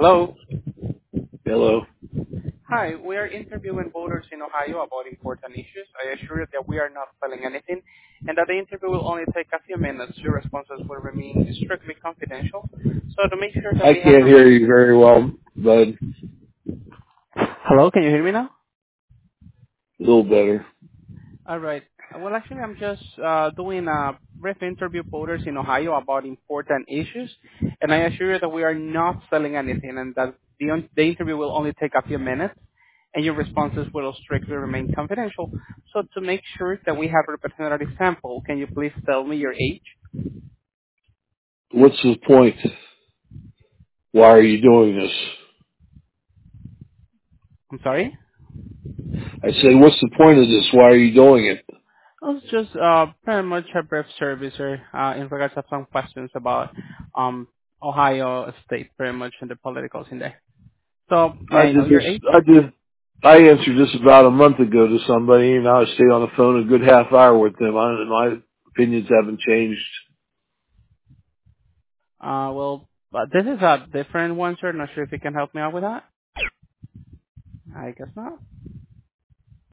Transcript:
Hello. Hello. Hi, we are interviewing voters in Ohio about important issues. I assure you that we are not selling anything and that the interview will only take a few minutes. Your responses will remain strictly confidential. So to make sure that I we have... can't hear you very well, bud. Hello, can you hear me now? A little better. All right. Well, actually, I'm just doing a brief interview voters in Ohio about important issues, and I assure you that we are not selling anything and that the interview will only take a few minutes, and your responses will strictly remain confidential. So to make sure that we have a representative sample, can you please tell me your age? What's the point? Why are you doing this? I'm sorry? I said, what's the point of this? Why are you doing it? I was just pretty much a brief service sir, in regards to some questions about um, Ohio State, pretty much in the political scene there. So I may I know did your this, age? I answered this about a month ago to somebody, and I stayed on the phone a good half hour with them. My opinions haven't changed. Well, this is a different one, sir. Not sure if you can help me out with that. I guess not.